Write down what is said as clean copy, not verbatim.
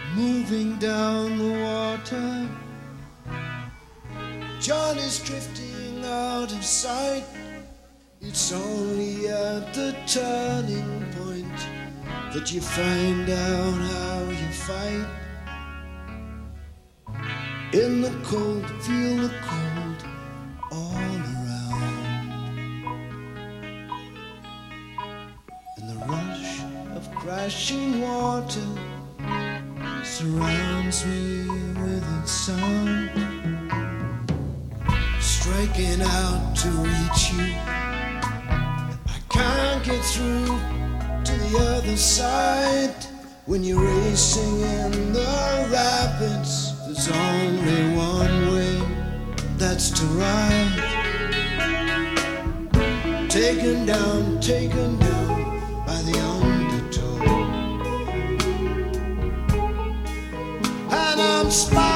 moving down the water. John is drifting out of sight. It's only at the turning point that you find out how you fight. In the cold, feel the cold all around. And the rush of crashing water surrounds me with its sound, striking out to reach you. I can't get through to the other side. When you're racing in the rapids, there's only one way, that's to ride. Taken down by the undertow. And I'm smiling.